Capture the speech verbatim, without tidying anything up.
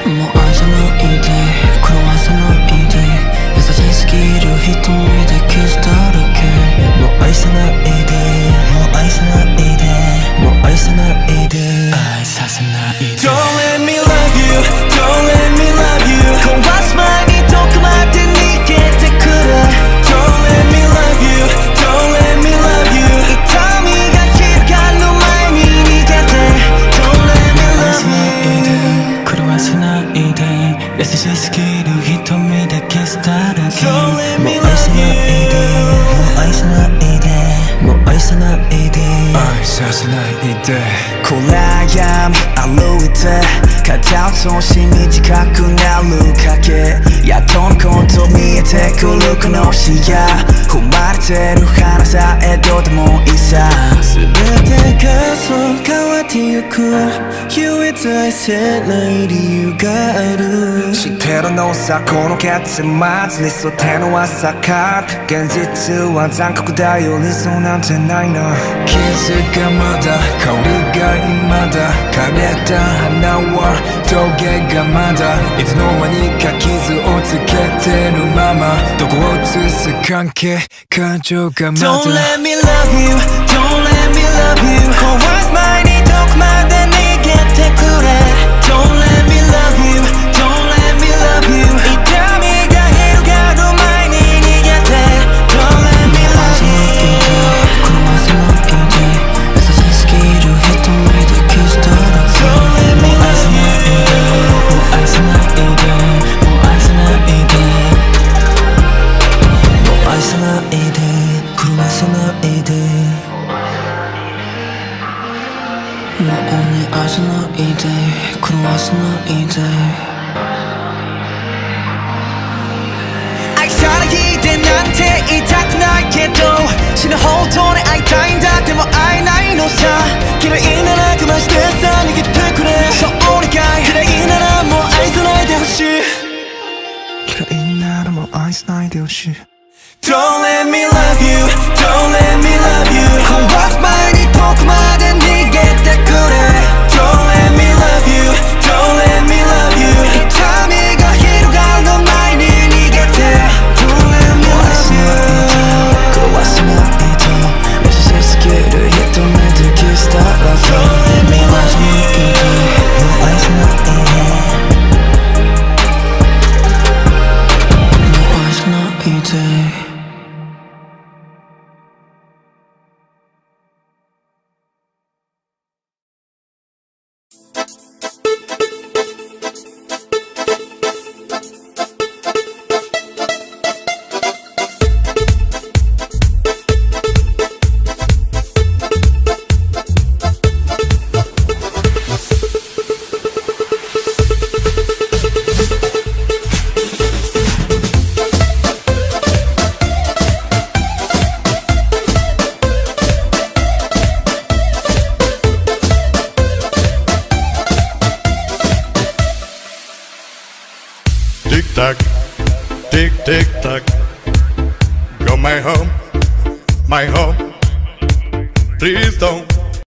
もう愛さないで狂わさないで優しすぎる瞳でキスだらけもう愛さないでもう愛さないでもう愛さないで愛させないで Don't let me love you Don't let me love you 壊す前にどこまで逃げてくれ Don't let me love you Don't let me love you 痛みが広がる前に逃げて Don't let me love you 狂わせないで優しすぎる瞳でキスだらけ Don't let me love you もう愛さないでもう愛さないで愛させないで暗闇歩いて肩を通し短くなる影やっとのこと見えてくるこの視野踏まれてる花さえどうでもいいさ全てがそう変わってゆく唯一愛せない理由がある知ってるのさこの結末理想ってのは逆現実は残酷だよ理想なんてないな傷がまだ香りが未だ枯れた花はトゲがまだいつの間にか傷をつけてるままどこを映す関係感情がまだ Don't let me love you Don't let me love you 壊す前にどこまで逃げてくれ Don't let me love you Don't let me love you 痛みが広がる前に逃げて Don't let me love you 狂わせないで優しすぎる瞳でキスだらけ Don't let me love you もう愛さないでもう愛さないでもう愛さないで狂わせないでもうに愛さないで狂わせないで愛さないでなんて言いたくないけど死ぬほどに会いたいんだでも会えないのさ嫌いなら我慢してさ逃げてくれそうお願い嫌いならもう愛さないでほしい嫌いならもう愛さないでほしいDon't let me love you, don't let me love you 壊す前にどこまで逃げてくれ Don't let me love you, don't let me love you 痛みが広がる前に逃げて Don't let me love you 壊さないで優しすぎる瞳でキスだらけ Don't let me love you もう愛さないでもう愛さないで Tick-tock, tick-tick-tock. Go my home, my home. Please don't